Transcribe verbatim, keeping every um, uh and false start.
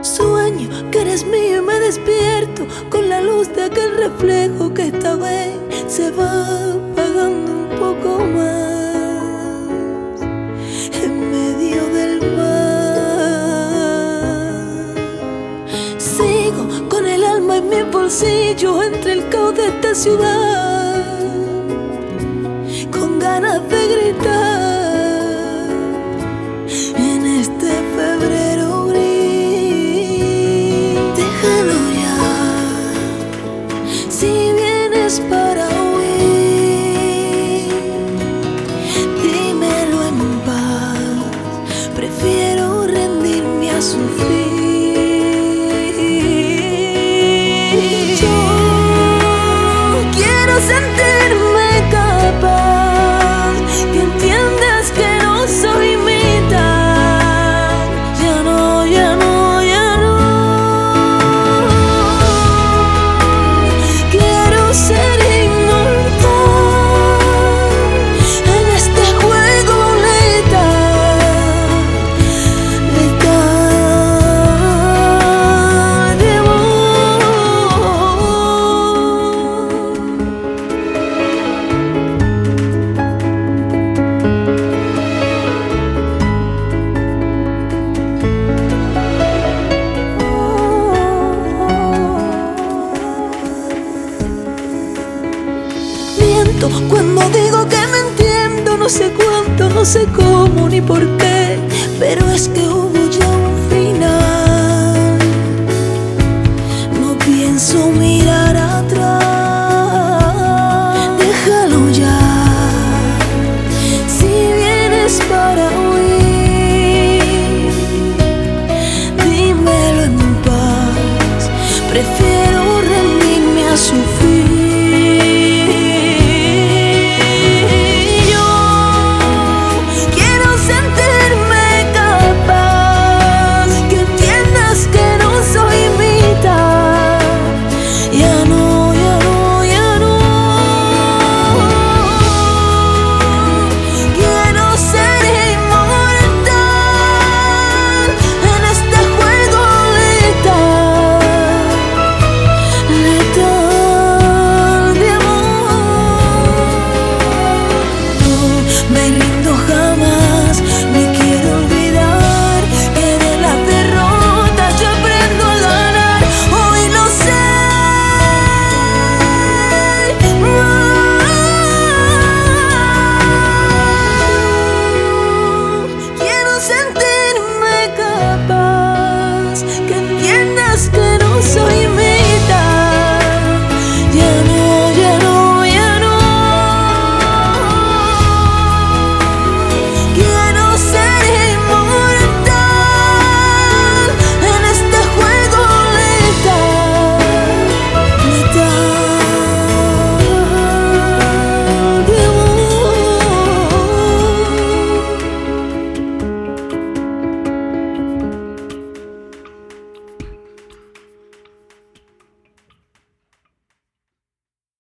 Sueño que eres mío y me despierto con la luz de aquel reflejo que esta vez se va apagando un poco más en medio del mar. Sigo con el alma en mi bolsillo entre el caos de esta ciudad, con ganas de gritar en este febrero gris. Déjalo ya, si vienes para huir, dímelo en paz, prefiero rendirme a sufrir. Yo quiero sentirme capaz, que entiendas que no soy mitad. Ya no, ya no, ya no. Quiero ser inmortal en este juego letal, letal de amor. Miento cuando digo que me entiendo, no sé cuánto, no sé cómo ni por qué, pero es que